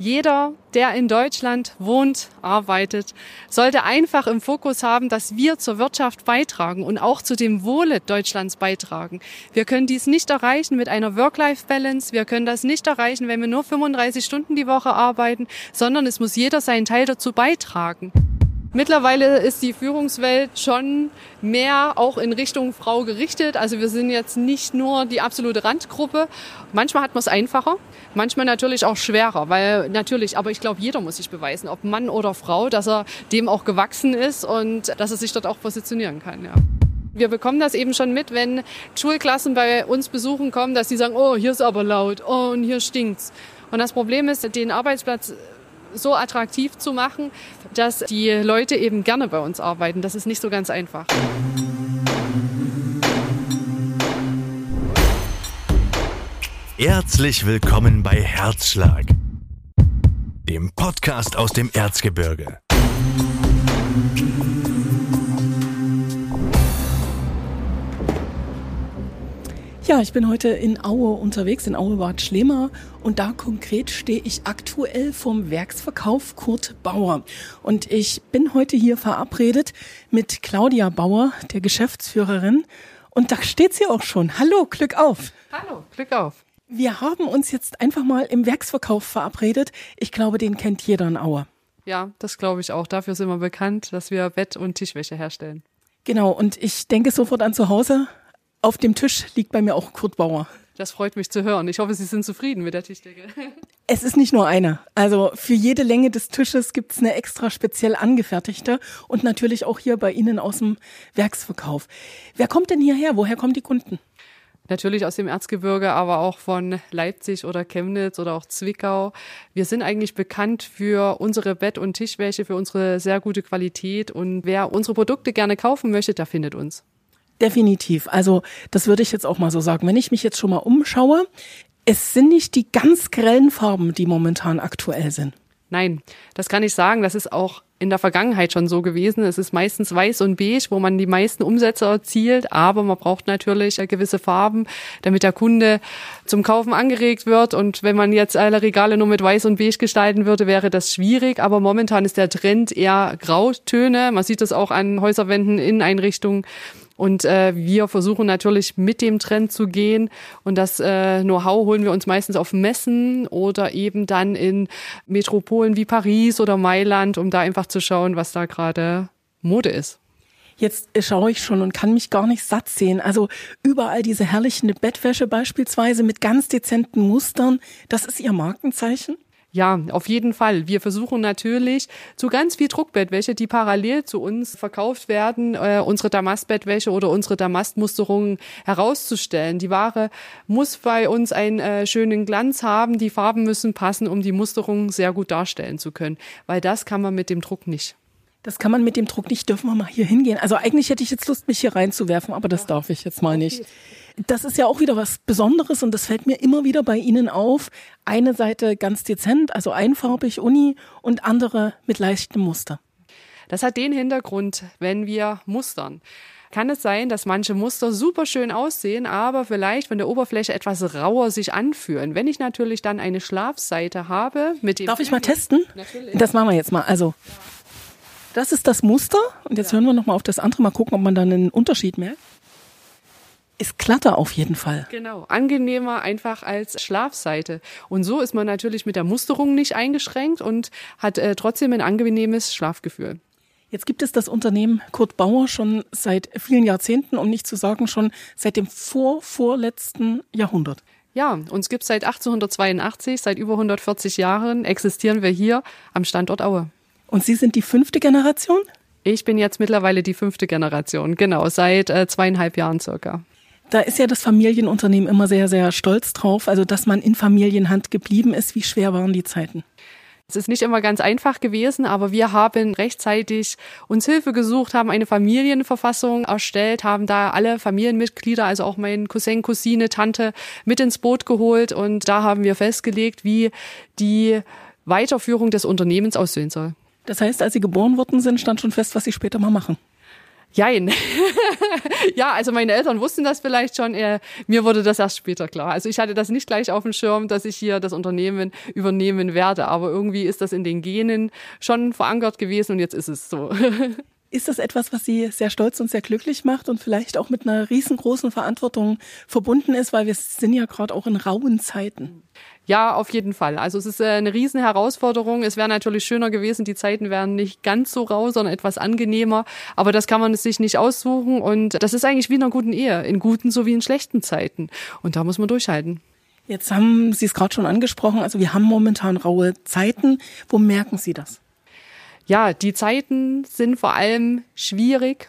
Jeder, der in Deutschland wohnt, arbeitet, sollte einfach im Fokus haben, dass wir zur Wirtschaft beitragen und auch zu dem Wohle Deutschlands beitragen. Wir können dies nicht erreichen mit einer Work-Life-Balance. Wir können das nicht erreichen, wenn wir nur 35 Stunden die Woche arbeiten, sondern es muss jeder seinen Teil dazu beitragen. Mittlerweile ist die Führungswelt schon mehr auch in Richtung Frau gerichtet. Also wir sind jetzt nicht nur die absolute Randgruppe. Manchmal hat man es einfacher, manchmal natürlich auch schwerer, aber ich glaube, jeder muss sich beweisen, ob Mann oder Frau, dass er dem auch gewachsen ist und dass er sich dort auch positionieren kann, ja. Wir bekommen das eben schon mit, wenn Schulklassen bei uns besuchen kommen, dass sie sagen, oh, hier ist aber laut, oh, und hier stinkt's. Und das Problem ist, den Arbeitsplatz so attraktiv zu machen, dass die Leute eben gerne bei uns arbeiten. Das ist nicht so ganz einfach. Herzlich willkommen bei Herzschlag, dem Podcast aus dem Erzgebirge. Ja, ich bin heute in Aue unterwegs, in Aue-Bad Schlema, und da konkret stehe ich aktuell vom Werksverkauf Kurt Bauer. Und ich bin heute hier verabredet mit Claudia Bauer, der Geschäftsführerin, und da steht sie auch schon. Hallo, Glück auf! Hallo, Glück auf! Wir haben uns jetzt einfach mal im Werksverkauf verabredet. Ich glaube, den kennt jeder in Aue. Ja, das glaube ich auch. Dafür sind wir bekannt, dass wir Bett- und Tischwäsche herstellen. Genau, und ich denke sofort an zu Hause. Auf dem Tisch liegt bei mir auch Kurt Bauer. Das freut mich zu hören. Ich hoffe, Sie sind zufrieden mit der Tischdecke. Es ist nicht nur eine. Also für jede Länge des Tisches gibt's eine extra speziell angefertigte und natürlich auch hier bei Ihnen aus dem Werksverkauf. Wer kommt denn hierher? Woher kommen die Kunden? Natürlich aus dem Erzgebirge, aber auch von Leipzig oder Chemnitz oder auch Zwickau. Wir sind eigentlich bekannt für unsere Bett- und Tischwäsche, für unsere sehr gute Qualität. Und wer unsere Produkte gerne kaufen möchte, der findet uns. Definitiv. Also das würde ich jetzt auch mal so sagen. Wenn ich mich jetzt schon mal umschaue, es sind nicht die ganz grellen Farben, die momentan aktuell sind. Nein, das kann ich sagen. Das ist auch in der Vergangenheit schon so gewesen. Es ist meistens weiß und beige, wo man die meisten Umsätze erzielt. Aber man braucht natürlich gewisse Farben, damit der Kunde zum Kaufen angeregt wird. Und wenn man jetzt alle Regale nur mit weiß und beige gestalten würde, wäre das schwierig. Aber momentan ist der Trend eher Grautöne. Man sieht das auch an Häuserwänden, Inneneinrichtungen. Und wir versuchen natürlich mit dem Trend zu gehen, und das Know-how holen wir uns meistens auf Messen oder eben dann in Metropolen wie Paris oder Mailand, um da einfach zu schauen, was da gerade Mode ist. Jetzt schaue ich schon und kann mich gar nicht satt sehen. Also überall diese herrlichen Bettwäsche beispielsweise mit ganz dezenten Mustern, das ist Ihr Markenzeichen? Ja, auf jeden Fall. Wir versuchen natürlich zu ganz viel Druckbettwäsche, die parallel zu uns verkauft werden, unsere Damastbettwäsche oder unsere Damastmusterungen herauszustellen. Die Ware muss bei uns einen schönen Glanz haben, die Farben müssen passen, um die Musterung sehr gut darstellen zu können, weil das kann man mit dem Druck nicht. Das kann man mit dem Druck nicht. Dürfen wir mal hier hingehen? Also eigentlich hätte ich jetzt Lust, mich hier reinzuwerfen, aber das darf ich jetzt mal nicht. Das ist ja auch wieder was Besonderes und das fällt mir immer wieder bei Ihnen auf. Eine Seite ganz dezent, also einfarbig, Uni, und andere mit leichtem Muster. Das hat den Hintergrund, wenn wir mustern. Kann es sein, dass manche Muster super schön aussehen, aber vielleicht von der Oberfläche etwas rauer sich anfühlen. Wenn ich natürlich dann eine Schlafseite habe mit dem... Darf ich mal testen? Natürlich. Das machen wir jetzt mal. Also, das ist das Muster und jetzt hören wir noch mal auf das andere, mal gucken, ob man dann einen Unterschied merkt. Ist glatter auf jeden Fall. Genau, angenehmer einfach als Schlafseite. Und so ist man natürlich mit der Musterung nicht eingeschränkt und hat trotzdem ein angenehmes Schlafgefühl. Jetzt gibt es das Unternehmen Kurt Bauer schon seit vielen Jahrzehnten, um nicht zu sagen schon seit dem vorletzten Jahrhundert. Ja, uns gibt es seit 1882, seit über 140 Jahren existieren wir hier am Standort Aue. Und Sie sind die 5. Generation? Ich bin jetzt mittlerweile die 5. Generation, genau, seit 2,5 Jahren circa. Da ist ja das Familienunternehmen immer sehr, sehr stolz drauf, also dass man in Familienhand geblieben ist. Wie schwer waren die Zeiten? Es ist nicht immer ganz einfach gewesen, aber wir haben rechtzeitig uns Hilfe gesucht, haben eine Familienverfassung erstellt, haben da alle Familienmitglieder, also auch mein Cousin, Cousine, Tante mit ins Boot geholt, und da haben wir festgelegt, wie die Weiterführung des Unternehmens aussehen soll. Das heißt, als Sie geboren worden sind, stand schon fest, was Sie später mal machen? Jein. Ja, also meine Eltern wussten das vielleicht schon. Mir wurde das erst später klar. Also ich hatte das nicht gleich auf dem Schirm, dass ich hier das Unternehmen übernehmen werde. Aber irgendwie ist das in den Genen schon verankert gewesen und jetzt ist es so. Ist das etwas, was Sie sehr stolz und sehr glücklich macht und vielleicht auch mit einer riesengroßen Verantwortung verbunden ist, weil wir sind ja gerade auch in rauen Zeiten? Ja, auf jeden Fall. Also es ist eine riesen Herausforderung. Es wäre natürlich schöner gewesen, die Zeiten wären nicht ganz so rau, sondern etwas angenehmer. Aber das kann man sich nicht aussuchen. Und das ist eigentlich wie in einer guten Ehe, in guten sowie in schlechten Zeiten. Und da muss man durchhalten. Jetzt haben Sie es gerade schon angesprochen. Also wir haben momentan raue Zeiten. Wo merken Sie das? Ja, die Zeiten sind vor allem schwierig,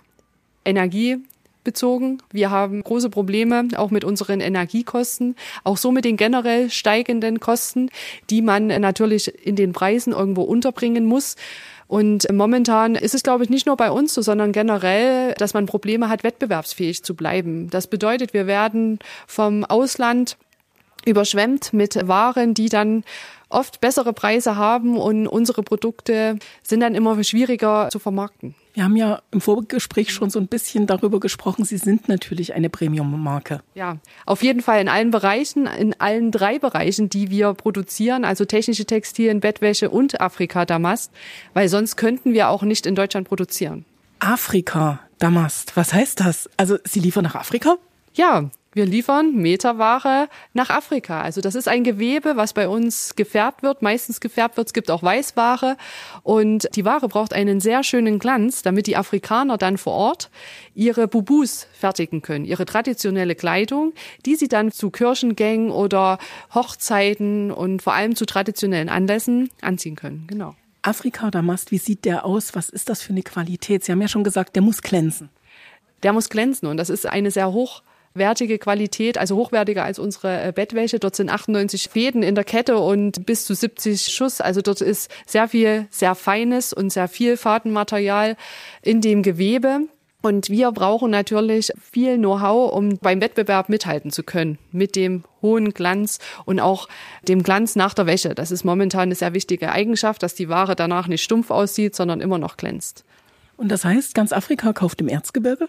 energiebezogen. Wir haben große Probleme auch mit unseren Energiekosten, auch so mit den generell steigenden Kosten, die man natürlich in den Preisen irgendwo unterbringen muss. Und momentan ist es, glaube ich, nicht nur bei uns so, sondern generell, dass man Probleme hat, wettbewerbsfähig zu bleiben. Das bedeutet, wir werden vom Ausland überschwemmt mit Waren, die dann oft bessere Preise haben und unsere Produkte sind dann immer schwieriger zu vermarkten. Wir haben ja im Vorgespräch schon so ein bisschen darüber gesprochen, Sie sind natürlich eine Premium-Marke. Ja, auf jeden Fall in allen Bereichen, in allen 3 Bereichen, die wir produzieren, also technische Textilien, Bettwäsche und Afrika-Damast, weil sonst könnten wir auch nicht in Deutschland produzieren. Afrika-Damast, was heißt das? Also Sie liefern nach Afrika? Ja, wir liefern Meterware nach Afrika. Also das ist ein Gewebe, was bei uns gefärbt wird, meistens gefärbt wird. Es gibt auch Weißware und die Ware braucht einen sehr schönen Glanz, damit die Afrikaner dann vor Ort ihre Bubus fertigen können, ihre traditionelle Kleidung, die sie dann zu Kirchengängen oder Hochzeiten und vor allem zu traditionellen Anlässen anziehen können. Genau. Afrika-Damast, wie sieht der aus? Was ist das für eine Qualität? Sie haben ja schon gesagt, der muss glänzen. Der muss glänzen und das ist eine sehr hochwertige Qualität, also hochwertiger als unsere Bettwäsche. Dort sind 98 Fäden in der Kette und bis zu 70 Schuss. Also dort ist sehr viel, sehr feines und sehr viel Fadenmaterial in dem Gewebe. Und wir brauchen natürlich viel Know-how, um beim Wettbewerb mithalten zu können, mit dem hohen Glanz und auch dem Glanz nach der Wäsche. Das ist momentan eine sehr wichtige Eigenschaft, dass die Ware danach nicht stumpf aussieht, sondern immer noch glänzt. Und das heißt, ganz Afrika kauft im Erzgebirge?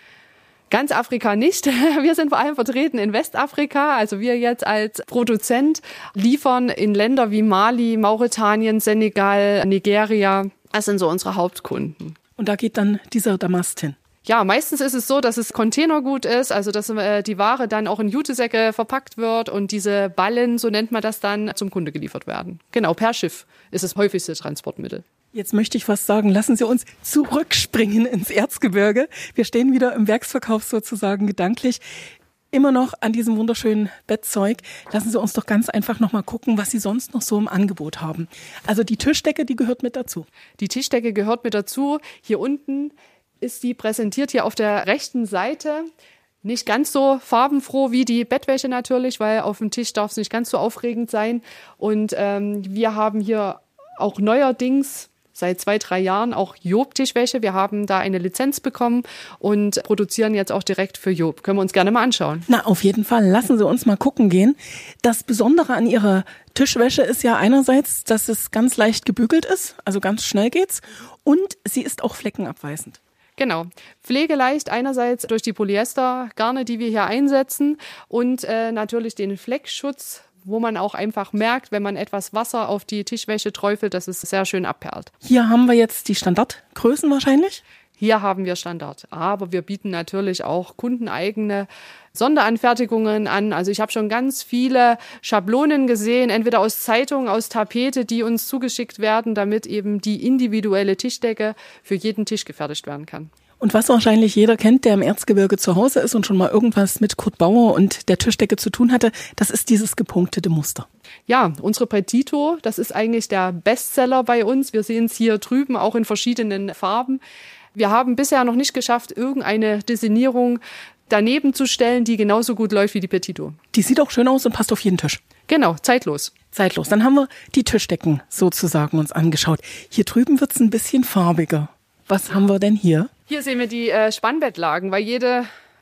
Ganz Afrika nicht. Wir sind vor allem vertreten in Westafrika. Also wir jetzt als Produzent liefern in Länder wie Mali, Mauretanien, Senegal, Nigeria. Das sind so unsere Hauptkunden. Und da geht dann dieser Damast hin? Ja, meistens ist es so, dass es Containergut ist, also dass die Ware dann auch in Jutesäcke verpackt wird und diese Ballen, so nennt man das dann, zum Kunde geliefert werden. Genau, per Schiff ist das häufigste Transportmittel. Jetzt möchte ich was sagen. Lassen Sie uns zurückspringen ins Erzgebirge. Wir stehen wieder im Werksverkauf sozusagen gedanklich. Immer noch an diesem wunderschönen Bettzeug. Lassen Sie uns doch ganz einfach noch mal gucken, was Sie sonst noch so im Angebot haben. Also die Tischdecke, die gehört mit dazu. Die Tischdecke gehört mit dazu. Hier unten ist die präsentiert, hier auf der rechten Seite. Nicht ganz so farbenfroh wie die Bettwäsche natürlich, weil auf dem Tisch darf es nicht ganz so aufregend sein. Und wir haben hier auch neuerdings seit 2-3 Jahren auch Job-Tischwäsche. Wir haben da eine Lizenz bekommen und produzieren jetzt auch direkt für Job. Können wir uns gerne mal anschauen. Na, auf jeden Fall. Lassen Sie uns mal gucken gehen. Das Besondere an Ihrer Tischwäsche ist ja einerseits, dass es ganz leicht gebügelt ist, also ganz schnell geht's. Und sie ist auch fleckenabweisend. Genau. Pflegeleicht einerseits durch die Polyestergarne, die wir hier einsetzen und natürlich den Fleckschutz, wo man auch einfach merkt, wenn man etwas Wasser auf die Tischwäsche träufelt, dass es sehr schön abperlt. Hier haben wir jetzt die Standardgrößen wahrscheinlich? Hier haben wir Standard, aber wir bieten natürlich auch kundeneigene Sonderanfertigungen an. Also ich habe schon ganz viele Schablonen gesehen, entweder aus Zeitungen, aus Tapete, die uns zugeschickt werden, damit eben die individuelle Tischdecke für jeden Tisch gefertigt werden kann. Und was wahrscheinlich jeder kennt, der im Erzgebirge zu Hause ist und schon mal irgendwas mit Kurt Bauer und der Tischdecke zu tun hatte, das ist dieses gepunktete Muster. Ja, unsere Petito, das ist eigentlich der Bestseller bei uns. Wir sehen es hier drüben auch in verschiedenen Farben. Wir haben bisher noch nicht geschafft, irgendeine Designierung daneben zu stellen, die genauso gut läuft wie die Petito. Die sieht auch schön aus und passt auf jeden Tisch. Genau, zeitlos. Zeitlos. Dann haben wir die Tischdecken sozusagen uns angeschaut. Hier drüben wird es ein bisschen farbiger. Was haben wir denn hier? Hier sehen wir die Spannbettlagen, weil jede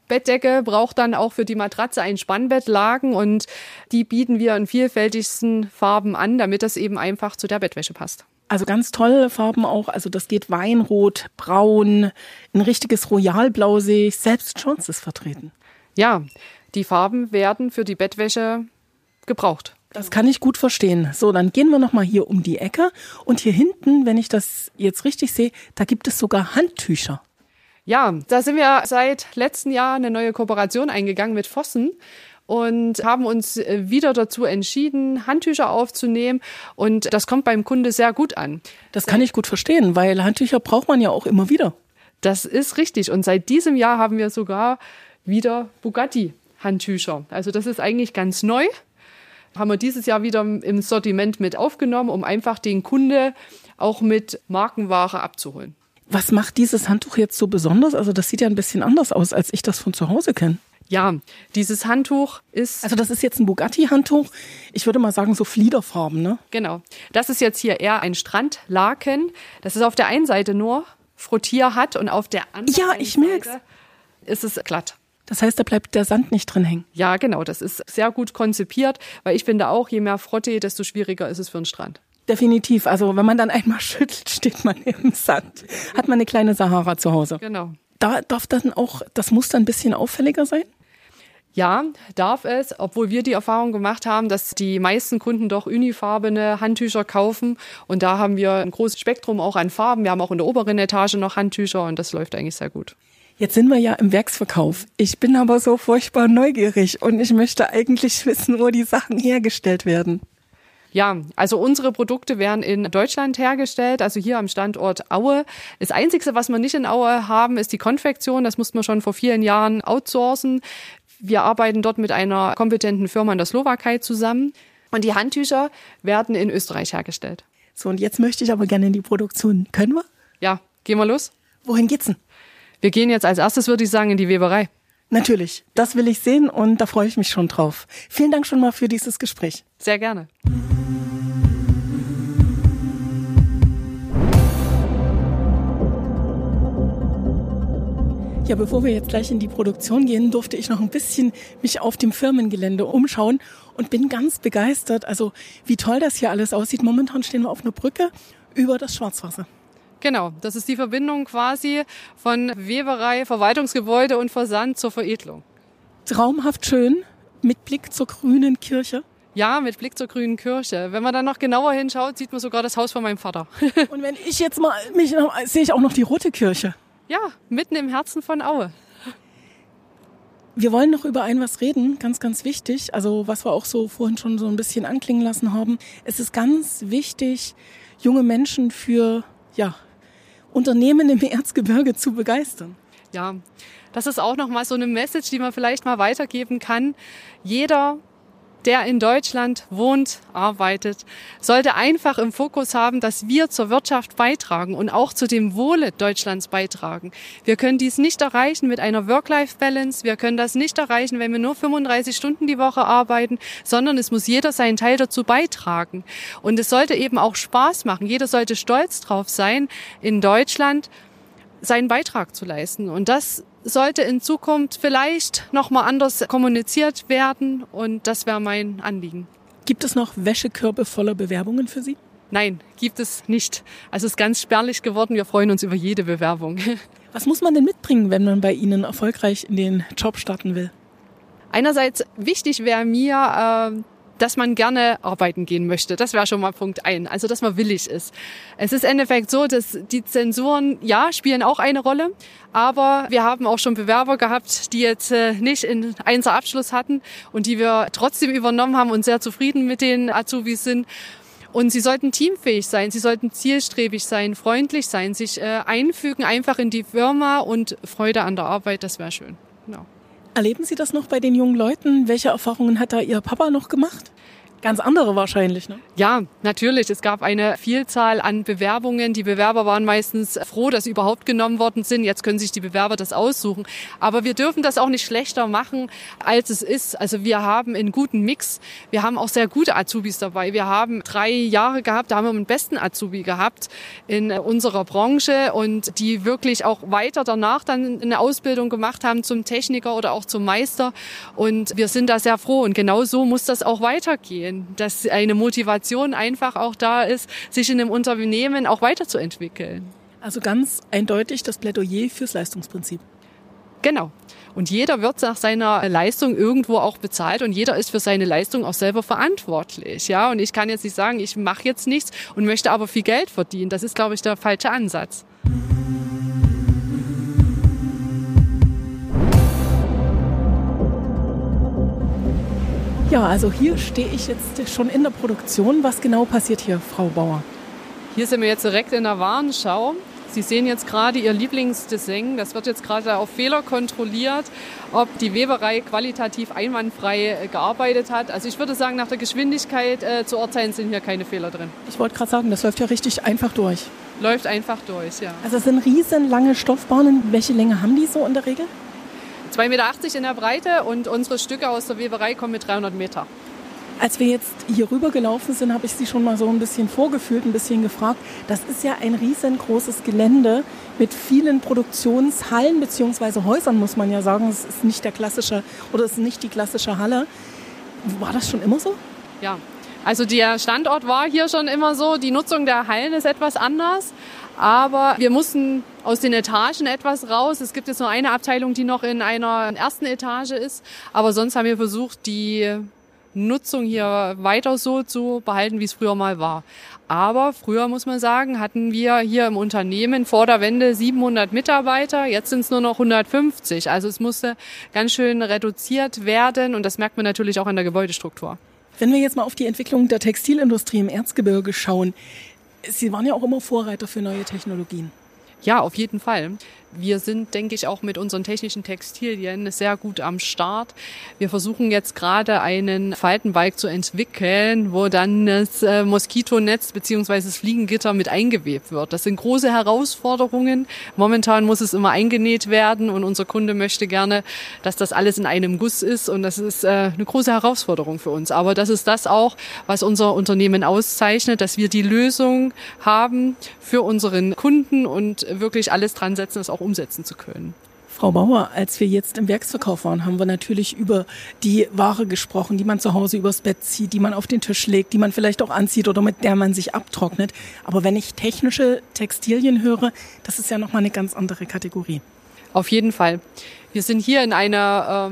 Bettdecke braucht dann auch für die Matratze ein Spannbettlaken und die bieten wir in vielfältigsten Farben an, damit das eben einfach zu der Bettwäsche passt. Also ganz tolle Farben auch, also das geht Weinrot, Braun, ein richtiges Royalblau sehe ich, selbst Shorts ist vertreten. Ja, die Farben werden für die Bettwäsche gebraucht. Das kann ich gut verstehen. So, dann gehen wir nochmal hier um die Ecke und hier hinten, wenn ich das jetzt richtig sehe, da gibt es sogar Handtücher. Ja, da sind wir seit letztem Jahr eine neue Kooperation eingegangen mit Vossen und haben uns wieder dazu entschieden, Handtücher aufzunehmen und das kommt beim Kunde sehr gut an. Das kann ich gut verstehen, weil Handtücher braucht man ja auch immer wieder. Das ist richtig und seit diesem Jahr haben wir sogar wieder Bugatti-Handtücher. Also das ist eigentlich ganz neu. Haben wir dieses Jahr wieder im Sortiment mit aufgenommen, um einfach den Kunde auch mit Markenware abzuholen. Was macht dieses Handtuch jetzt so besonders? Also das sieht ja ein bisschen anders aus, als ich das von zu Hause kenne. Ja, dieses Handtuch ist... Also das ist jetzt ein Bugatti-Handtuch. Ich würde mal sagen so Fliederfarben, ne? Genau. Das ist jetzt hier eher ein Strandlaken. Das ist auf der einen Seite nur Frottier hat und auf der anderen Seite ist es glatt. Das heißt, da bleibt der Sand nicht drin hängen. Ja, genau. Das ist sehr gut konzipiert, weil ich finde auch, je mehr Frottee, desto schwieriger ist es für den Strand. Definitiv. Also wenn man dann einmal schüttelt, steht man im Sand. Hat man eine kleine Sahara zu Hause. Genau. Da darf dann auch das Muster ein bisschen auffälliger sein? Ja, darf es, obwohl wir die Erfahrung gemacht haben, dass die meisten Kunden doch unifarbene Handtücher kaufen. Und da haben wir ein großes Spektrum auch an Farben. Wir haben auch in der oberen Etage noch Handtücher und das läuft eigentlich sehr gut. Jetzt sind wir ja im Werksverkauf. Ich bin aber so furchtbar neugierig und ich möchte eigentlich wissen, wo die Sachen hergestellt werden. Ja, also unsere Produkte werden in Deutschland hergestellt, also hier am Standort Aue. Das Einzige, was wir nicht in Aue haben, ist die Konfektion. Das mussten wir schon vor vielen Jahren outsourcen. Wir arbeiten dort mit einer kompetenten Firma in der Slowakei zusammen. Und die Handtücher werden in Österreich hergestellt. So, und jetzt möchte ich aber gerne in die Produktion. Können wir? Ja, gehen wir los? Wohin geht's denn? Wir gehen jetzt als erstes, würde ich sagen, in die Weberei. Natürlich, das will ich sehen und da freue ich mich schon drauf. Vielen Dank schon mal für dieses Gespräch. Sehr gerne. Ja, bevor wir jetzt gleich in die Produktion gehen, durfte ich noch ein bisschen mich auf dem Firmengelände umschauen und bin ganz begeistert. Also wie toll das hier alles aussieht. Momentan stehen wir auf einer Brücke über das Schwarzwasser. Genau, das ist die Verbindung quasi von Weberei, Verwaltungsgebäude und Versand zur Veredelung. Traumhaft schön, mit Blick zur grünen Kirche. Ja, mit Blick zur grünen Kirche. Wenn man dann noch genauer hinschaut, sieht man sogar das Haus von meinem Vater. Und wenn ich jetzt mal sehe ich auch noch die rote Kirche. Ja, mitten im Herzen von Aue. Wir wollen noch über was reden, ganz, ganz wichtig. Also was wir auch so vorhin schon so ein bisschen anklingen lassen haben. Es ist ganz wichtig, junge Menschen für Unternehmen im Erzgebirge zu begeistern. Ja, das ist auch nochmal so eine Message, die man vielleicht mal weitergeben kann. Jeder, der in Deutschland wohnt, arbeitet, sollte einfach im Fokus haben, dass wir zur Wirtschaft beitragen und auch zu dem Wohle Deutschlands beitragen. Wir können dies nicht erreichen mit einer Work-Life-Balance. Wir können das nicht erreichen, wenn wir nur 35 Stunden die Woche arbeiten, sondern es muss jeder seinen Teil dazu beitragen. Und es sollte eben auch Spaß machen. Jeder sollte stolz drauf sein, in Deutschland seinen Beitrag zu leisten. Und das sollte in Zukunft vielleicht nochmal anders kommuniziert werden und das wäre mein Anliegen. Gibt es noch Wäschekörbe voller Bewerbungen für Sie? Nein, gibt es nicht. Also es ist ganz spärlich geworden. Wir freuen uns über jede Bewerbung. Was muss man denn mitbringen, wenn man bei Ihnen erfolgreich in den Job starten will? Einerseits wichtig wäre mir, dass man gerne arbeiten gehen möchte. Das wäre schon mal Punkt 1. Also, dass man willig ist. Es ist im Endeffekt so, dass die Zensuren, spielen auch eine Rolle. Aber wir haben auch schon Bewerber gehabt, die jetzt nicht einen 1er Abschluss hatten und die wir trotzdem übernommen haben und sehr zufrieden mit den Azubis sind. Und sie sollten teamfähig sein, sie sollten zielstrebig sein, freundlich sein, sich einfügen einfach in die Firma und Freude an der Arbeit, das wäre schön. Genau. Erleben Sie das noch bei den jungen Leuten? Welche Erfahrungen hat da Ihr Papa noch gemacht? Ganz andere wahrscheinlich, ne? Ja, natürlich. Es gab eine Vielzahl an Bewerbungen. Die Bewerber waren meistens froh, dass sie überhaupt genommen worden sind. Jetzt können sich die Bewerber das aussuchen. Aber wir dürfen das auch nicht schlechter machen, als es ist. Also wir haben einen guten Mix. Wir haben auch sehr gute Azubis dabei. Wir haben 3 Jahre gehabt, da haben wir den besten Azubi gehabt in unserer Branche und die wirklich auch weiter danach dann eine Ausbildung gemacht haben zum Techniker oder auch zum Meister. Und wir sind da sehr froh. Und genau so muss das auch weitergehen, dass eine Motivation einfach auch da ist, sich in einem Unternehmen auch weiterzuentwickeln. Also ganz eindeutig das Plädoyer fürs Leistungsprinzip. Genau. Und jeder wird nach seiner Leistung irgendwo auch bezahlt und jeder ist für seine Leistung auch selber verantwortlich. Ja, und ich kann jetzt nicht sagen, ich mache jetzt nichts und möchte aber viel Geld verdienen. Das ist, glaube ich, der falsche Ansatz. Ja, also hier stehe ich jetzt schon in der Produktion. Was genau passiert hier, Frau Bauer? Hier sind wir jetzt direkt in der Warenschau. Sie sehen jetzt gerade Ihr Lieblingsdesign. Das wird jetzt gerade auf Fehler kontrolliert, ob die Weberei qualitativ einwandfrei gearbeitet hat. Also ich würde sagen, nach der Geschwindigkeit zu urteilen sind hier keine Fehler drin. Ich wollte gerade sagen, das läuft ja richtig einfach durch. Läuft einfach durch, ja. Also es sind riesenlange Stoffbahnen. Welche Länge haben die so in der Regel? 2,80 Meter in der Breite und unsere Stücke aus der Weberei kommen mit 300 Meter. Als wir jetzt hier rüber gelaufen sind, habe ich Sie schon mal so ein bisschen vorgefühlt, ein bisschen gefragt. Das ist ja ein riesengroßes Gelände mit vielen Produktionshallen bzw. Häusern, muss man ja sagen. Es ist nicht der klassische oder es ist nicht die klassische Halle. War das schon immer so? Ja, also der Standort war hier schon immer so. Die Nutzung der Hallen ist etwas anders. Aber wir mussten aus den Etagen etwas raus. Es gibt jetzt nur eine Abteilung, die noch in einer ersten Etage ist. Aber sonst haben wir versucht, die Nutzung hier weiter so zu behalten, wie es früher mal war. Aber früher, muss man sagen, hatten wir hier im Unternehmen vor der Wende 700 Mitarbeiter. Jetzt sind es nur noch 150. Also es musste ganz schön reduziert werden. Und das merkt man natürlich auch an der Gebäudestruktur. Wenn wir jetzt mal auf die Entwicklung der Textilindustrie im Erzgebirge schauen, Sie waren ja auch immer Vorreiter für neue Technologien. Ja, auf jeden Fall. Wir sind, denke ich, auch mit unseren technischen Textilien sehr gut am Start. Wir versuchen jetzt gerade einen Faltenbalg zu entwickeln, wo dann das Moskitonetz bzw. das Fliegengitter mit eingewebt wird. Das sind große Herausforderungen. Momentan muss es immer eingenäht werden und unser Kunde möchte gerne, dass das alles in einem Guss ist und das ist eine große Herausforderung für uns. Aber das ist das auch, was unser Unternehmen auszeichnet, dass wir die Lösung haben für unseren Kunden und wirklich alles dran setzen, das auch umsetzen zu können. Frau Bauer, als wir jetzt im Werksverkauf waren, haben wir natürlich über die Ware gesprochen, die man zu Hause übers Bett zieht, die man auf den Tisch legt, die man vielleicht auch anzieht oder mit der man sich abtrocknet. Aber wenn ich technische Textilien höre, das ist ja nochmal eine ganz andere Kategorie. Auf jeden Fall. Wir sind hier in einer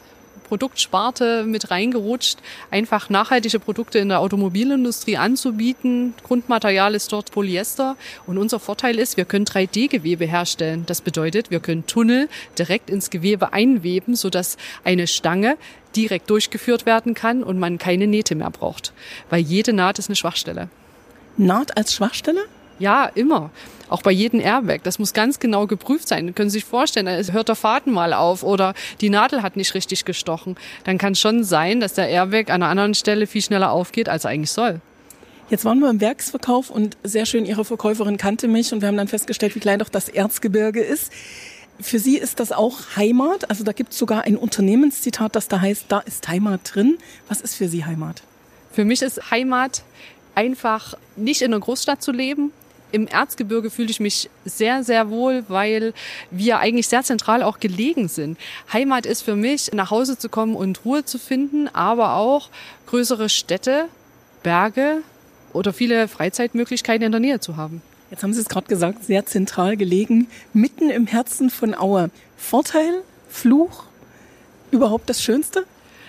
Produktsparte mit reingerutscht, einfach nachhaltige Produkte in der Automobilindustrie anzubieten. Grundmaterial ist dort Polyester und unser Vorteil ist, wir können 3D-Gewebe herstellen. Das bedeutet, wir können Tunnel direkt ins Gewebe einweben, sodass eine Stange direkt durchgeführt werden kann und man keine Nähte mehr braucht, weil jede Naht ist eine Schwachstelle. Naht als Schwachstelle? Ja, immer. Auch bei jedem Airbag. Das muss ganz genau geprüft sein. Sie können sich vorstellen, da hört der Faden mal auf oder die Nadel hat nicht richtig gestochen. Dann kann es schon sein, dass der Airbag an einer anderen Stelle viel schneller aufgeht, als er eigentlich soll. Jetzt waren wir im Werksverkauf und sehr schön, Ihre Verkäuferin kannte mich und wir haben dann festgestellt, wie klein doch das Erzgebirge ist. Für Sie ist das auch Heimat? Also da gibt es sogar ein Unternehmenszitat, das da heißt, da ist Heimat drin. Was ist für Sie Heimat? Für mich ist Heimat einfach nicht in einer Großstadt zu leben. Im Erzgebirge fühle ich mich sehr, sehr wohl, weil wir eigentlich sehr zentral auch gelegen sind. Heimat ist für mich, nach Hause zu kommen und Ruhe zu finden, aber auch größere Städte, Berge oder viele Freizeitmöglichkeiten in der Nähe zu haben. Jetzt haben Sie es gerade gesagt, sehr zentral gelegen, mitten im Herzen von Aue. Vorteil, Fluch, überhaupt das Schönste?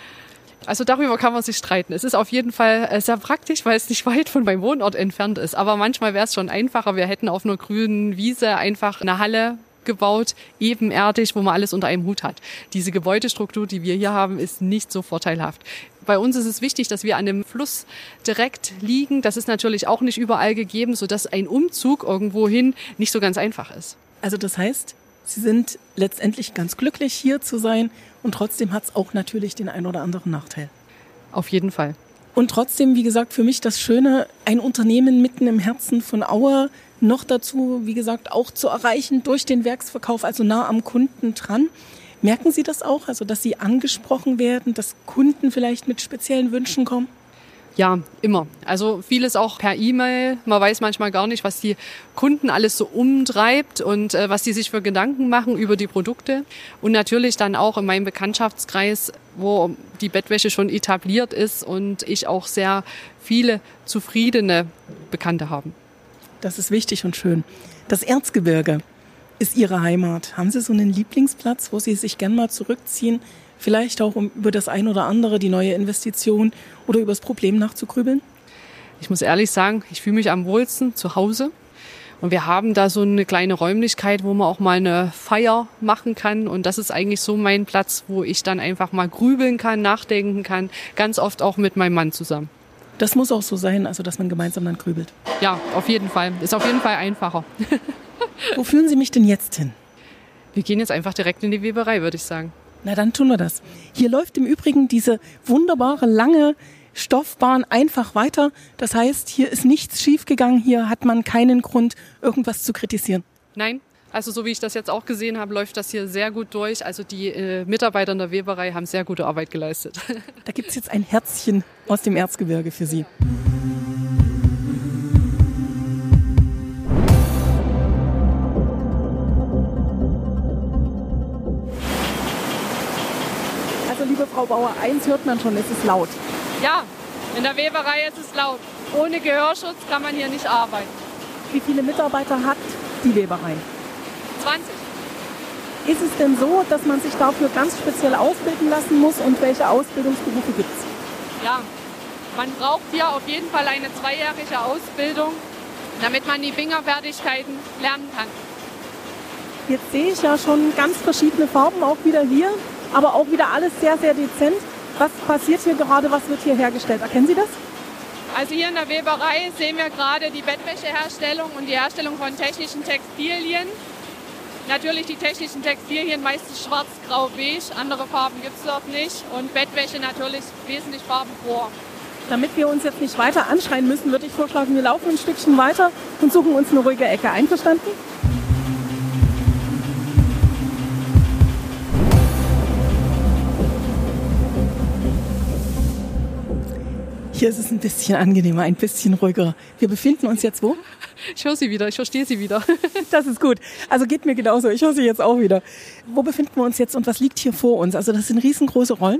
Also darüber kann man sich streiten. Es ist auf jeden Fall sehr praktisch, weil es nicht weit von meinem Wohnort entfernt ist. Aber manchmal wäre es schon einfacher. Wir hätten auf einer grünen Wiese einfach eine Halle gebaut, ebenerdig, wo man alles unter einem Hut hat. Diese Gebäudestruktur, die wir hier haben, ist nicht so vorteilhaft. Bei uns ist es wichtig, dass wir an dem Fluss direkt liegen. Das ist natürlich auch nicht überall gegeben, sodass ein Umzug irgendwohin nicht so ganz einfach ist. Also das heißt, Sie sind letztendlich ganz glücklich, hier zu sein und trotzdem hat es auch natürlich den ein oder anderen Nachteil. Auf jeden Fall. Und trotzdem, wie gesagt, für mich das Schöne, ein Unternehmen mitten im Herzen von Aue, noch dazu, wie gesagt, auch zu erreichen durch den Werksverkauf, also nah am Kunden dran. Merken Sie das auch, also dass Sie angesprochen werden, dass Kunden vielleicht mit speziellen Wünschen kommen? Ja, immer. Also vieles auch per E-Mail. Man weiß manchmal gar nicht, was die Kunden alles so umtreibt und was die sich für Gedanken machen über die Produkte. Und natürlich dann auch in meinem Bekanntschaftskreis, wo die Bettwäsche schon etabliert ist und ich auch sehr viele zufriedene Bekannte habe. Das ist wichtig und schön. Das Erzgebirge ist Ihre Heimat. Haben Sie so einen Lieblingsplatz, wo Sie sich gern mal zurückziehen? Vielleicht auch, um über das ein oder andere, die neue Investition oder über das Problem nachzugrübeln? Ich muss ehrlich sagen, ich fühle mich am wohlsten zu Hause. Und wir haben da so eine kleine Räumlichkeit, wo man auch mal eine Feier machen kann. Und das ist eigentlich so mein Platz, wo ich dann einfach mal grübeln kann, nachdenken kann. Ganz oft auch mit meinem Mann zusammen. Das muss auch so sein, also dass man gemeinsam dann grübelt. Ja, auf jeden Fall. Ist auf jeden Fall einfacher. Wo führen Sie mich denn jetzt hin? Wir gehen jetzt einfach direkt in die Weberei, würde ich sagen. Na, dann tun wir das. Hier läuft im Übrigen diese wunderbare, lange Stoffbahn einfach weiter. Das heißt, hier ist nichts schiefgegangen. Hier hat man keinen Grund, irgendwas zu kritisieren. Nein, also so wie ich das jetzt auch gesehen habe, läuft das hier sehr gut durch. Also die Mitarbeiter in der Weberei haben sehr gute Arbeit geleistet. Da gibt es jetzt ein Herzchen aus dem Erzgebirge für Sie. Liebe Frau Bauer, eins hört man schon, es ist laut. Ja, in der Weberei ist es laut. Ohne Gehörschutz kann man hier nicht arbeiten. Wie viele Mitarbeiter hat die Weberei? 20. Ist es denn so, dass man sich dafür ganz speziell ausbilden lassen muss und welche Ausbildungsberufe gibt es? Ja, man braucht hier auf jeden Fall eine 2-jährige Ausbildung, damit man die Fingerfertigkeiten lernen kann. Jetzt sehe ich ja schon ganz verschiedene Farben auch wieder hier. Aber auch wieder alles sehr, sehr dezent. Was passiert hier gerade? Was wird hier hergestellt? Erkennen Sie das? Also hier in der Weberei sehen wir gerade die Bettwäscheherstellung und die Herstellung von technischen Textilien. Natürlich die technischen Textilien meistens schwarz, grau, beige. Andere Farben gibt es dort nicht. Und Bettwäsche natürlich wesentlich farbenfroher. Damit wir uns jetzt nicht weiter anschreien müssen, würde ich vorschlagen, wir laufen ein Stückchen weiter und suchen uns eine ruhige Ecke. Einverstanden? Hier ist es ein bisschen angenehmer, ein bisschen ruhiger. Wir befinden uns jetzt wo? Ich höre Sie wieder, ich verstehe Sie wieder. Das ist gut. Also geht mir genauso, ich höre Sie jetzt auch wieder. Wo befinden wir uns jetzt und was liegt hier vor uns? Also das sind riesengroße Rollen?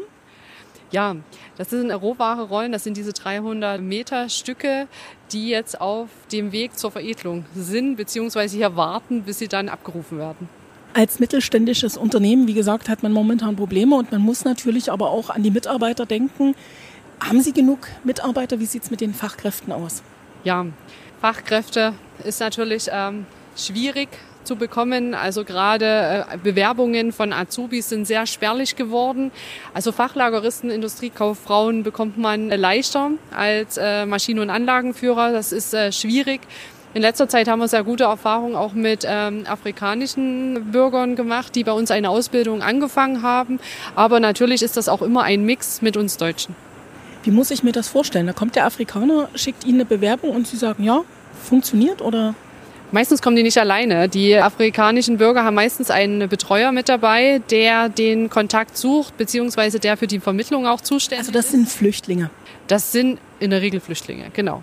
Ja, das sind rohware Rollen, das sind diese 300 Meter Stücke, die jetzt auf dem Weg zur Veredelung sind, beziehungsweise hier warten, bis sie dann abgerufen werden. Als mittelständisches Unternehmen, wie gesagt, hat man momentan Probleme und man muss natürlich aber auch an die Mitarbeiter denken. Haben Sie genug Mitarbeiter? Wie sieht es mit den Fachkräften aus? Ja, Fachkräfte ist natürlich schwierig zu bekommen. Also gerade Bewerbungen von Azubis sind sehr spärlich geworden. Also Fachlageristen, Industriekauffrauen bekommt man leichter als Maschinen- und Anlagenführer. Das ist schwierig. In letzter Zeit haben wir sehr gute Erfahrungen auch mit afrikanischen Bürgern gemacht, die bei uns eine Ausbildung angefangen haben. Aber natürlich ist das auch immer ein Mix mit uns Deutschen. Wie muss ich mir das vorstellen? Da kommt der Afrikaner, schickt Ihnen eine Bewerbung und Sie sagen, ja, funktioniert oder? Meistens kommen die nicht alleine. Die afrikanischen Bürger haben meistens einen Betreuer mit dabei, der den Kontakt sucht, beziehungsweise der für die Vermittlung auch zuständig ist. Also das sind Flüchtlinge? Das sind in der Regel Flüchtlinge, genau.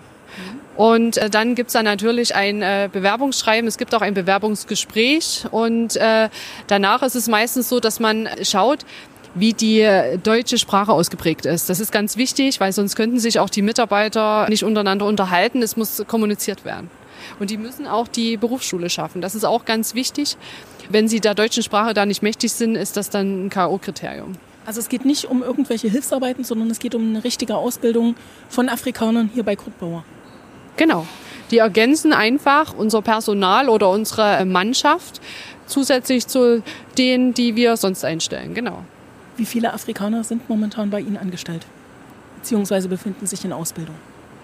Und dann gibt's dann natürlich ein Bewerbungsschreiben, es gibt auch ein Bewerbungsgespräch und danach ist es meistens so, dass man schaut, wie die deutsche Sprache ausgeprägt ist. Das ist ganz wichtig, weil sonst könnten sich auch die Mitarbeiter nicht untereinander unterhalten. Es muss kommuniziert werden. Und die müssen auch die Berufsschule schaffen. Das ist auch ganz wichtig. Wenn sie der deutschen Sprache da nicht mächtig sind, ist das dann ein K.O.-Kriterium. Also es geht nicht um irgendwelche Hilfsarbeiten, sondern es geht um eine richtige Ausbildung von Afrikanern hier bei Kurt Bauer. Genau. Die ergänzen einfach unser Personal oder unsere Mannschaft zusätzlich zu denen, die wir sonst einstellen. Genau. Wie viele Afrikaner sind momentan bei Ihnen angestellt, beziehungsweise befinden sich in Ausbildung?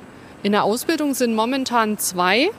In der Ausbildung sind momentan 2.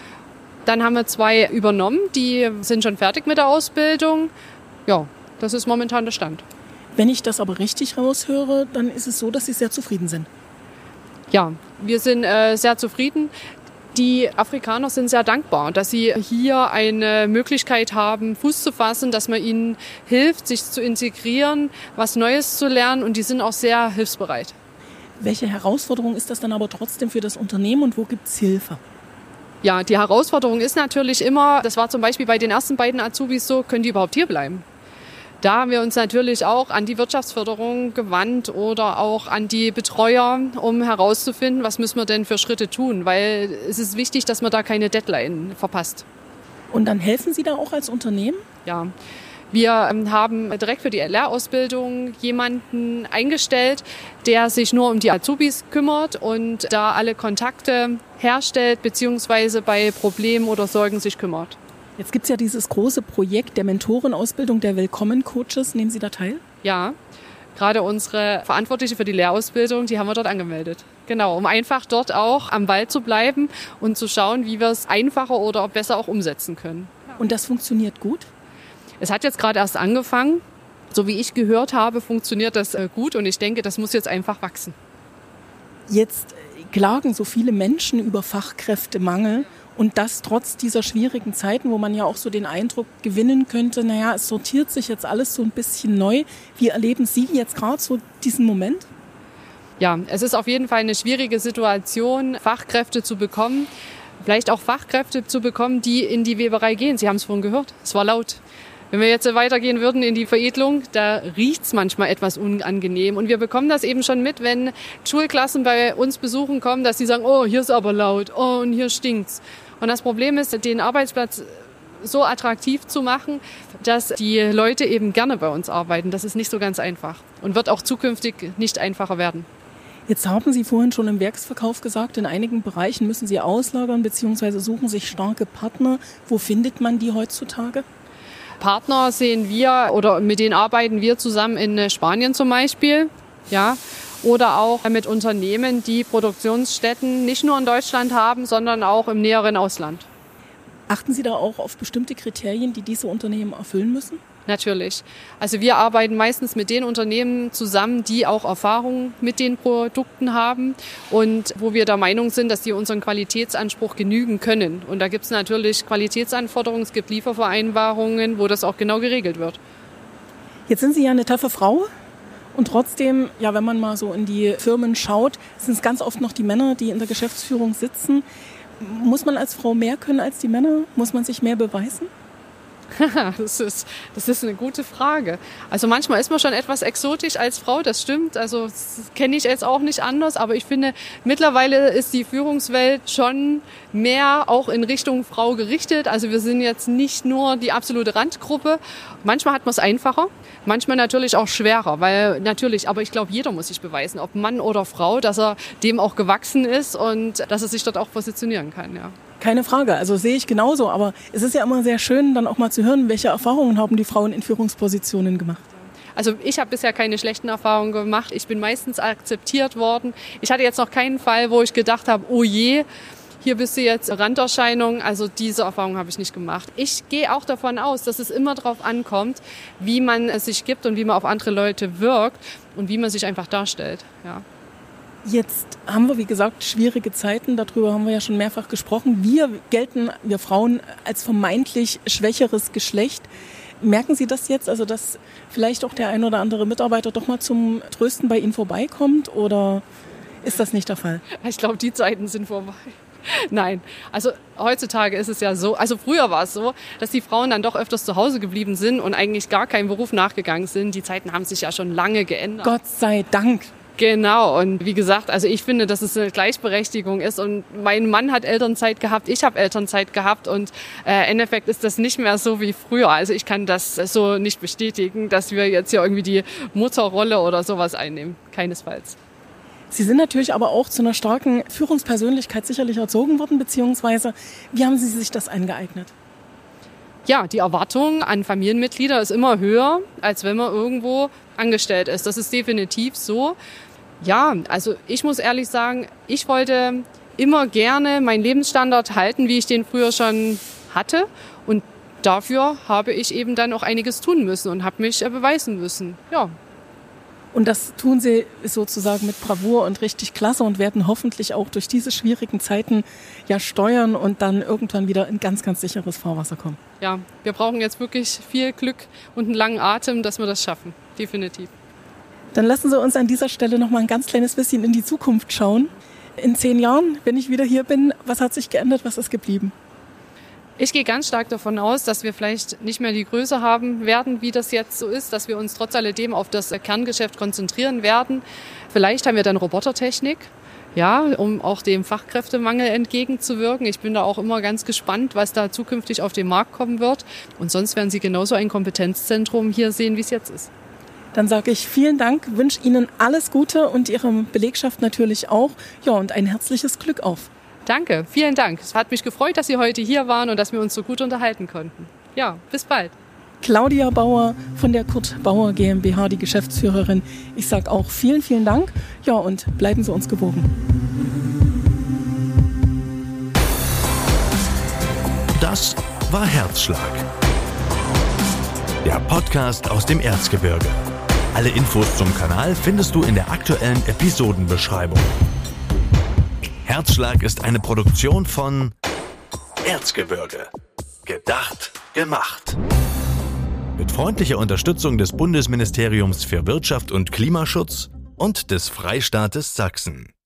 Dann haben wir 2 übernommen, die sind schon fertig mit der Ausbildung. Ja, das ist momentan der Stand. Wenn ich das aber richtig raushöre, dann ist es so, dass Sie sehr zufrieden sind. Ja, wir sind sehr zufrieden. Die Afrikaner sind sehr dankbar, dass sie hier eine Möglichkeit haben, Fuß zu fassen, dass man ihnen hilft, sich zu integrieren, was Neues zu lernen, und die sind auch sehr hilfsbereit. Welche Herausforderung ist das dann aber trotzdem für das Unternehmen und wo gibt es Hilfe? Ja, die Herausforderung ist natürlich immer, das war zum Beispiel bei den ersten beiden Azubis so, können die überhaupt hier bleiben? Da haben wir uns natürlich auch an die Wirtschaftsförderung gewandt oder auch an die Betreuer, um herauszufinden, was müssen wir denn für Schritte tun, weil es ist wichtig, dass man da keine Deadline verpasst. Und dann helfen Sie da auch als Unternehmen? Ja, wir haben direkt für die Lehrausbildung jemanden eingestellt, der sich nur um die Azubis kümmert und da alle Kontakte herstellt bzw. bei Problemen oder Sorgen sich kümmert. Jetzt gibt es ja dieses große Projekt der Mentorenausbildung der Willkommen-Coaches. Nehmen Sie da teil? Ja, gerade unsere Verantwortliche für die Lehrausbildung, die haben wir dort angemeldet. Genau, um einfach dort auch am Ball zu bleiben und zu schauen, wie wir es einfacher oder besser auch umsetzen können. Und das funktioniert gut? Es hat jetzt gerade erst angefangen. So wie ich gehört habe, funktioniert das gut und ich denke, das muss jetzt einfach wachsen. Jetzt klagen so viele Menschen über Fachkräftemangel. Und das trotz dieser schwierigen Zeiten, wo man ja auch so den Eindruck gewinnen könnte, naja, es sortiert sich jetzt alles so ein bisschen neu. Wie erleben Sie jetzt gerade so diesen Moment? Ja, es ist auf jeden Fall eine schwierige Situation, Fachkräfte zu bekommen. Vielleicht auch Fachkräfte zu bekommen, die in die Weberei gehen. Sie haben es vorhin gehört, es war laut. Wenn wir jetzt weitergehen würden in die Veredelung, da riecht's manchmal etwas unangenehm. Und wir bekommen das eben schon mit, wenn Schulklassen bei uns besuchen kommen, dass sie sagen, oh, hier ist aber laut, oh, und hier stinkt's. Und das Problem ist, den Arbeitsplatz so attraktiv zu machen, dass die Leute eben gerne bei uns arbeiten. Das ist nicht so ganz einfach und wird auch zukünftig nicht einfacher werden. Jetzt haben Sie vorhin schon im Werksverkauf gesagt, in einigen Bereichen müssen Sie auslagern bzw. suchen sich starke Partner. Wo findet man die heutzutage? Partner sehen wir oder mit denen arbeiten wir zusammen in Spanien zum Beispiel, ja, oder auch mit Unternehmen, die Produktionsstätten nicht nur in Deutschland haben, sondern auch im näheren Ausland. Achten Sie da auch auf bestimmte Kriterien, die diese Unternehmen erfüllen müssen? Natürlich. Also wir arbeiten meistens mit den Unternehmen zusammen, die auch Erfahrung mit den Produkten haben und wo wir der Meinung sind, dass die unseren Qualitätsanspruch genügen können. Und da gibt es natürlich Qualitätsanforderungen, es gibt Liefervereinbarungen, wo das auch genau geregelt wird. Jetzt sind Sie ja eine taffe Frau und trotzdem, ja, wenn man mal so in die Firmen schaut, sind es ganz oft noch die Männer, die in der Geschäftsführung sitzen. Muss man als Frau mehr können als die Männer? Muss man sich mehr beweisen? Das ist eine gute Frage. Also manchmal ist man schon etwas exotisch als Frau, das stimmt. Also das kenne ich jetzt auch nicht anders. Aber ich finde, mittlerweile ist die Führungswelt schon mehr auch in Richtung Frau gerichtet. Also wir sind jetzt nicht nur die absolute Randgruppe. Manchmal hat man es einfacher, manchmal natürlich auch schwerer. Weil natürlich, aber ich glaube, jeder muss sich beweisen, ob Mann oder Frau, dass er dem auch gewachsen ist und dass er sich dort auch positionieren kann, ja. Keine Frage, also sehe ich genauso, aber es ist ja immer sehr schön, dann auch mal zu hören, welche Erfahrungen haben die Frauen in Führungspositionen gemacht. Also ich habe bisher keine schlechten Erfahrungen gemacht. Ich bin meistens akzeptiert worden. Ich hatte jetzt noch keinen Fall, wo ich gedacht habe, oh je, hier bist du jetzt Randerscheinung. Also diese Erfahrung habe ich nicht gemacht. Ich gehe auch davon aus, dass es immer darauf ankommt, wie man es sich gibt und wie man auf andere Leute wirkt und wie man sich einfach darstellt, ja. Jetzt haben wir, wie gesagt, schwierige Zeiten. Darüber haben wir ja schon mehrfach gesprochen. Wir Frauen, als vermeintlich schwächeres Geschlecht. Merken Sie das jetzt, also dass vielleicht auch der ein oder andere Mitarbeiter doch mal zum Trösten bei Ihnen vorbeikommt? Oder ist das nicht der Fall? Ich glaube, die Zeiten sind vorbei. Nein, also heutzutage ist es ja so, also früher war es so, dass die Frauen dann doch öfters zu Hause geblieben sind und eigentlich gar keinem Beruf nachgegangen sind. Die Zeiten haben sich ja schon lange geändert. Gott sei Dank. Genau, und wie gesagt, also ich finde, dass es eine Gleichberechtigung ist und mein Mann hat Elternzeit gehabt, ich habe Elternzeit gehabt und im Endeffekt ist das nicht mehr so wie früher. Also ich kann das so nicht bestätigen, dass wir jetzt hier irgendwie die Mutterrolle oder sowas einnehmen, keinesfalls. Sie sind natürlich aber auch zu einer starken Führungspersönlichkeit sicherlich erzogen worden, beziehungsweise wie haben Sie sich das angeeignet? Ja, die Erwartung an Familienmitglieder ist immer höher, als wenn man irgendwo angestellt ist. Das ist definitiv so. Ja, also ich muss ehrlich sagen, ich wollte immer gerne meinen Lebensstandard halten, wie ich den früher schon hatte. Und dafür habe ich eben dann auch einiges tun müssen und habe mich beweisen müssen. Ja. Und das tun sie sozusagen mit Bravour und richtig klasse und werden hoffentlich auch durch diese schwierigen Zeiten ja steuern und dann irgendwann wieder in ganz, ganz sicheres Fahrwasser kommen. Ja, wir brauchen jetzt wirklich viel Glück und einen langen Atem, dass wir das schaffen. Definitiv. Dann lassen Sie uns an dieser Stelle noch mal ein ganz kleines bisschen in die Zukunft schauen. In 10 Jahren, wenn ich wieder hier bin, was hat sich geändert, was ist geblieben? Ich gehe ganz stark davon aus, dass wir vielleicht nicht mehr die Größe haben werden, wie das jetzt so ist, dass wir uns trotz alledem auf das Kerngeschäft konzentrieren werden. Vielleicht haben wir dann Robotertechnik, ja, um auch dem Fachkräftemangel entgegenzuwirken. Ich bin da auch immer ganz gespannt, was da zukünftig auf den Markt kommen wird. Und sonst werden Sie genauso ein Kompetenzzentrum hier sehen, wie es jetzt ist. Dann sage ich vielen Dank, wünsche Ihnen alles Gute und Ihrer Belegschaft natürlich auch. Ja, und ein herzliches Glück auf. Danke, vielen Dank. Es hat mich gefreut, dass Sie heute hier waren und dass wir uns so gut unterhalten konnten. Ja, bis bald. Claudia Bauer von der Kurt Bauer GmbH, die Geschäftsführerin. Ich sage auch vielen, vielen Dank. Ja, und bleiben Sie uns gewogen. Das war Herzschlag. Der Podcast aus dem Erzgebirge. Alle Infos zum Kanal findest du in der aktuellen Episodenbeschreibung. Herzschlag ist eine Produktion von Erzgebirge. Gedacht, gemacht. Mit freundlicher Unterstützung des Bundesministeriums für Wirtschaft und Klimaschutz und des Freistaates Sachsen.